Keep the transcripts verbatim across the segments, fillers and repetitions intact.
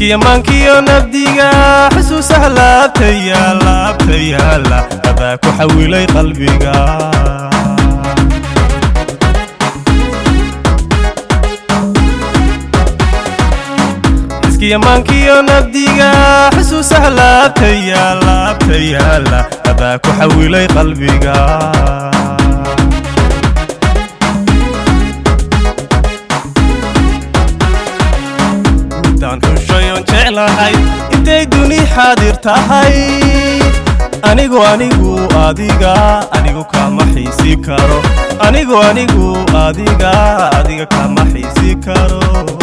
iskiya maankiyo nabdiga xusuusaha laabtaya laabtayala adaa ku xawilay qalbiga iskiya maankiyo nabdiga xusuusaha laabtaya laabtayala adaa ku xawilay qalbiga xushayon jeclahay intay duni xaadir tahay anigu anigu adiga anigu kama xiisi karo anigu anigu adiga adiga kama xiisi karo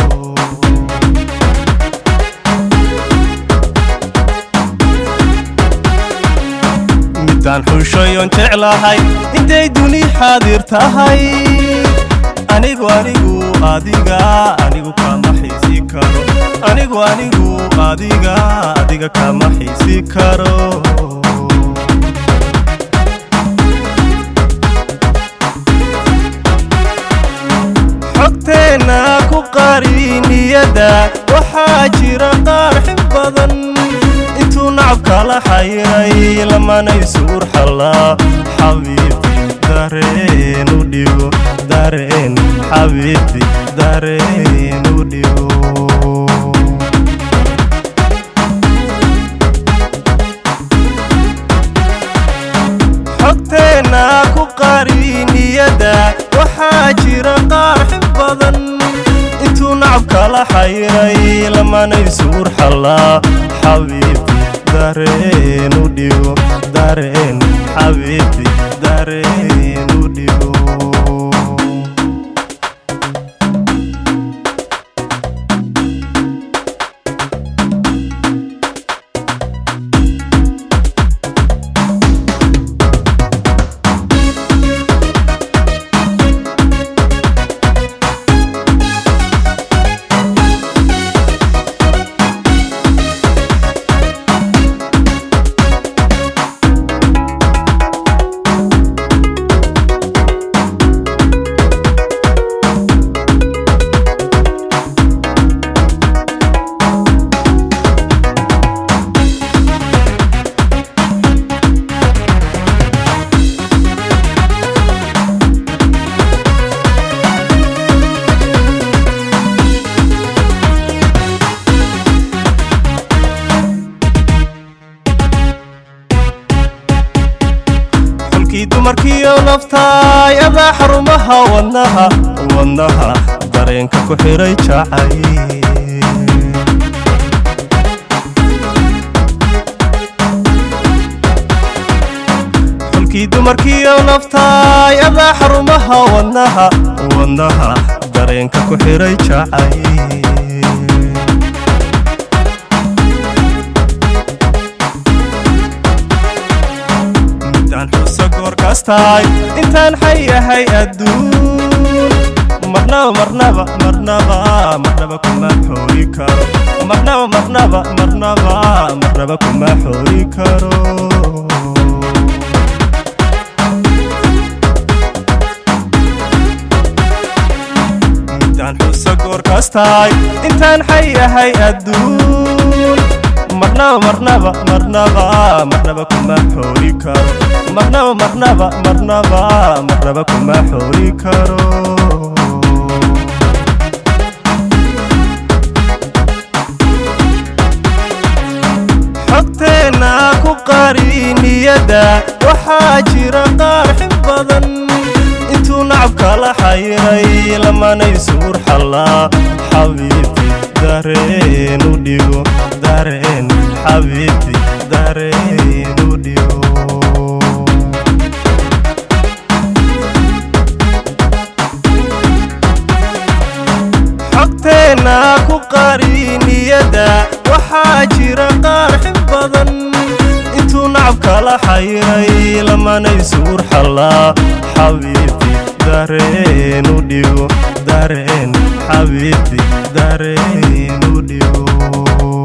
midaan xushayon jeclahay intay duni xaadir tahay anigu anigu adiga anigu kama xiisi karo anigu anigu adiga adiga kama xiisi karo xogteena ku qariniyada waxaa jira qaarxin badan intuu nacabka la xayiray lamanay suur xallaa xabiibti dareen u dhigo dareen xabiibti dareen u dhigo xogteena ku qariniyada waxaa jira qaarxin badan intuu nacabka la xayiray lamanay suur xallaa xabiibti dareen u dhigo dareen xabiibti dareen u dhigo dumarkiyo naftaay adaa xarumaha wadnaha wadnaha dareenka ku xiray jacay xulkii dumarkiyo naftaay adaa xarumaha wadnaha wadnaha dareenka ku xiray jacay intaan xayahay adduun marnaba marnaba marnaba marnaba kuma xooli karo marnaba marnaba marnaba marnaba kuma xooli karo midaan xusa goor kastaay intaan xayahay adduun marnaba marnaba marnaba marnaba kuma xooli karo marnaba marnaba marnaba marnaba kuma xooli karo xogteena ku qariniyada waxaa jira qaarxin badan intuu nacabka la xayiray lamanay suur xallaa xabiibti dareen u dhigo dareen xabiibti dareen u dhigo xogteena ku qariniyada waxaa jira qaarxin badan intuu nacabka la xayiray lamanay suur xallaa xabiibti dareen u dhigo dareen xabiibti dareen u dhigo